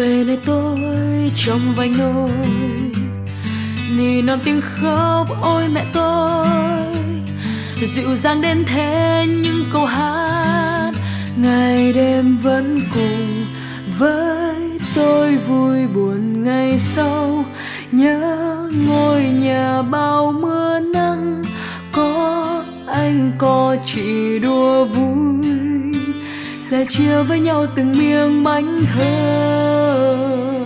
về nơi tôi trong vành nôi, nỉ non tiếng khóc ôi mẹ tôi, dịu dàng đến thế những câu hát ngày đêm vẫn cùng với tôi vui buồn ngày sau. Nhớ ngôi nhà bao mưa nắng, có anh có chị đùa vui, sẻ chia với nhau từng miếng bánh thơ.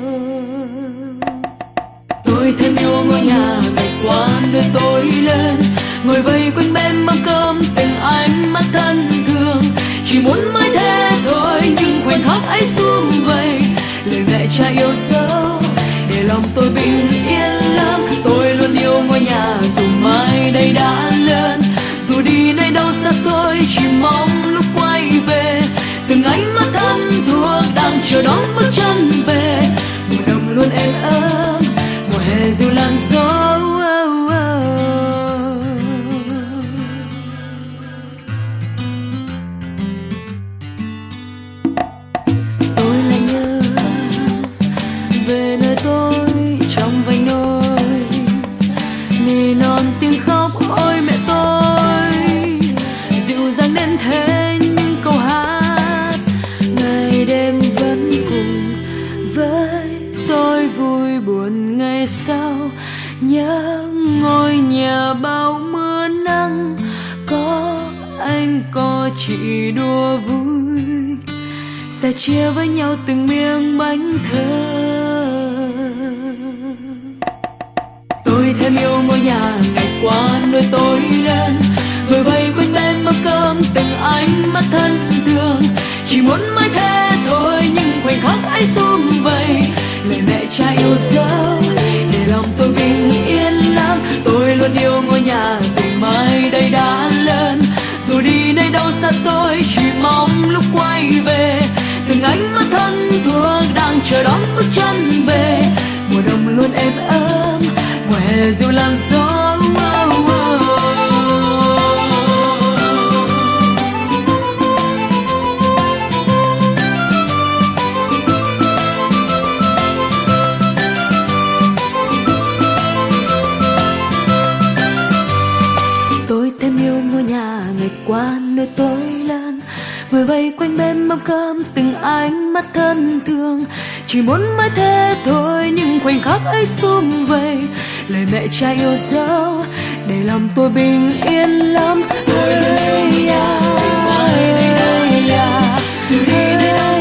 Tôi thêm yêu ngôi nhà ngày qua nơi tôi lên, ngồi vây quanh bên mâm cơm từng ánh mắt thân thương. Chỉ muốn mãi thế thôi nhưng khoảnh khắc ấy sum vầy, lời mẹ cha yêu dấu để lòng tôi bình yên lắm. Tôi luôn yêu ngôi nhà dù mai đây đã lớn, dù đi nơi đâu xa xôi chỉ mong lúc quay về. Từng ánh mắt thân thuộc đang chờ đón bước chân về, mùa đông luôn êm ấm, mùa hè dịu làn gió. Tôi lại nhớ về nơi tôi trong vành nôi, nỉ non tiếng khóc ôi mẹ tôi, dịu dàng đến thế những câu hát ngày đêm vẫn cùng với tôi vui buồn ngày sau. Nhớ ngôi nhà bao mưa nắng, có anh có chị đùa vui, sẻ chia với nhau từng miếng bánh thơ. Tôi thêm yêu ngôi nhà ngày qua nơi tôi lên, ngồi vây quanh bên mâm cơm từng ánh mắt thân thương. Chỉ muốn mãi thế thôi nhưng khoảnh khắc ấy sum vầy, lời mẹ cha yêu dấu để lòng tôi bình yên lắm. Tôi luôn yêu ngôi nhà dù mai đây đã lớn, dù đi nơi đâu xa xôi chỉ mong lúc quay về. Từng ánh mắt thân thuộc đang chờ đón bước chân về, mùa đông luôn êm ấm, mùa hè dịu làn gió. Tôi thêm yêu ngôi nhà ngày qua nơi tôi lớn, ngồi vây quanh bên mâm cơm từng ánh mắt thân thương. Chỉ muốn mãi thế thôi nhưng khoảnh khắc ấy sum vầy, lời mẹ cha yêu dấu để lòng tôi bình yên lắm. Tôi luôn yêu nhà dù đi nơi đâu